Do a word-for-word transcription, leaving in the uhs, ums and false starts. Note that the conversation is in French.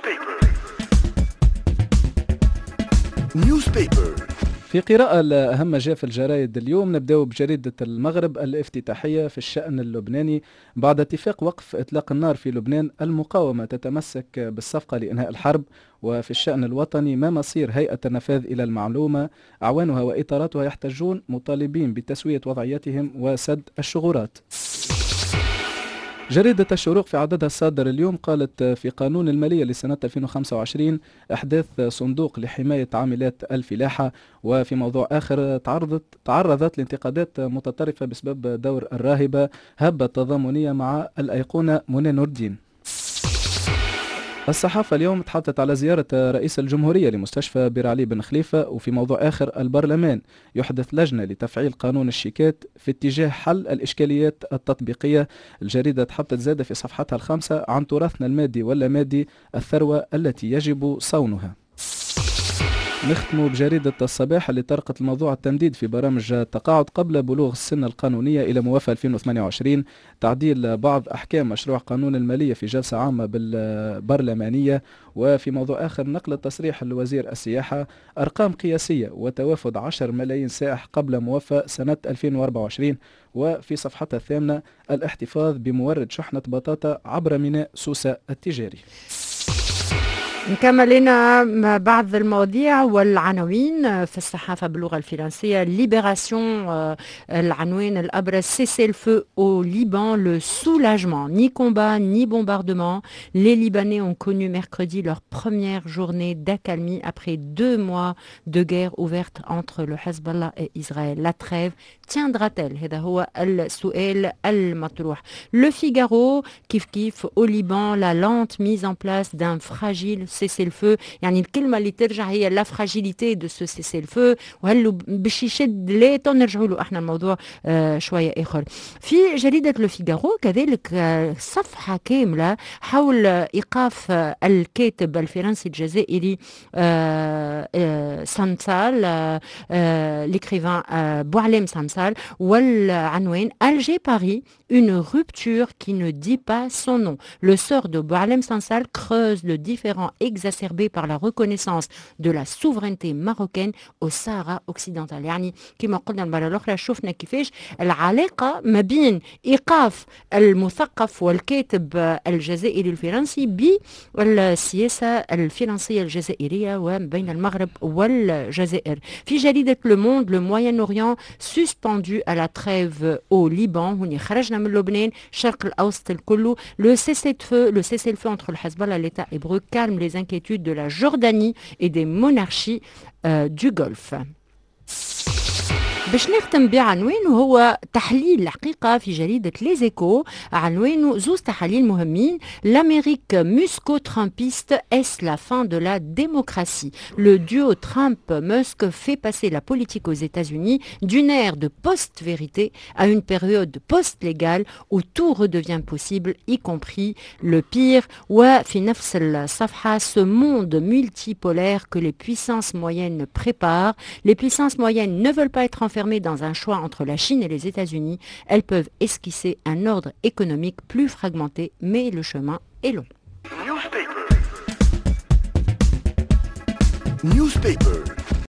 نيوزبيبر. في قراءة لأهم ما جاء في الجرائد اليوم، نبدأ بجريدة المغرب الافتتاحية في الشأن اللبناني. بعد اتفاق وقف إطلاق النار في لبنان، المقاومة تتمسك بالصفقة لإنهاء الحرب. وفي الشأن الوطني، ما مصير هيئة النفاذ إلى المعلومة؟ أعوانها وإطاراتها يحتجون مطالبين بتسوية وضعيتهم وسد الشغورات. جريدة الشروق في عددها الصادر اليوم قالت في قانون المالية لسنة ألفين وخمسة وعشرين إحداث صندوق لحماية عاملات الفلاحة. وفي موضوع آخر، تعرضت تعرضت لانتقادات متطرفة بسبب دور الراهبة هبة تضامنية مع الأيقونة منى نور الدين. الصحافة اليوم تحدثت على زيارة رئيس الجمهورية لمستشفى بير علي بن خليفة. وفي موضوع آخر، البرلمان يحدث لجنة لتفعيل قانون الشيكات في اتجاه حل الإشكاليات التطبيقية. الجريدة تحدثت زادة في صفحتها الخامسة عن تراثنا المادي واللامادي، الثروة التي يجب صونها. نختم بجريدة الصباح اللي طرقت الموضوع التمديد في برامج التقاعد قبل بلوغ السن القانونية إلى موافاة ألفين وثمانية وعشرين، تعديل بعض أحكام مشروع قانون المالية في جلسة عامة بالبرلمانية. وفي موضوع آخر، نقل تصريح لوزير السياحة أرقام قياسية وتوافد عشر ملايين سائح قبل موافاة سنة ألفين وأربعة وعشرين. وفي صفحتها الثامنة، الاحتفاظ بمورد شحنة بطاطا عبر ميناء سوسة التجاري. نكمل لنا بعض المواضيع والعناوين في الصحافة باللغة الفرنسية. ليبراسيون، العنوان الأبرز: cessez le feu au Liban, le soulagement. Ni combat, ni bombardement. Les Libanais ont connu mercredi leur première journée d'accalmie après deux mois de guerre ouverte entre le Hezbollah et Israël. La trêve tiendra-t-elle? هذا هو السؤال المطروح. Le Figaro, كيف كيف au Liban, la lente mise en place d'un fragile cessez-le-feu. يعني الكلمة اللي ترجع هي لا fragilité de ce cessez-le-feu، وهل باش يشد ليه نرجعوا له احنا الموضوع آه شوية آخر. في جريدة لو فيغارو كذلك آه صفحة كاملة حول إيقاف آه الكاتب الفرنسي الجزائري آه آه سامسال، آه آه l'écrivain آه بوعلام سامسال، والعنوان Alger Paris, une rupture qui ne dit pas son nom. Le sort de Boualem Sansal creuse le différend exacerbé par la reconnaissance de la souveraineté marocaine au Sahara occidental. يعني كما قلنا المرة الأخرى شفنا كيفاش العلاقة ما بين إيقاف المثقف والكاتب الجزائري الفرنسي بالسياسة الفرنسية الجزائرية وبين المغرب والجزائر. في جريدة Le Monde, le Moyen-Orient suspendu à la trêve au Liban. هوني خرجنا من لبنان، الشرق الأوسط الكل. Le cessez-le-feu, le cessez-le-feu entre le Hezbollah et l'État hébreu calme les inquiétudes de la Jordanie et des monarchies euh, du Golfe. باش نختم بعنوان وهو تحليل الحقيقة في جريدة ليزيكو. عنوانه زوز تحاليل مهمين: l'Amérique musco-trumpiste, est-ce la fin de la démocratie? Le duo Trump-Musk fait passer la politique aux États-Unis d'une ère de post-vérité à une période post-légale où tout redevient possible, y compris le pire. وفي نفس الصفحة, ce monde multipolaire que les puissances moyennes préparent. Les puissances moyennes ne veulent pas être enfermées dans un choix entre la Chine et les États-Unis. Elles peuvent esquisser un ordre économique plus fragmenté, mais le chemin est long. Newspaper. Newspaper.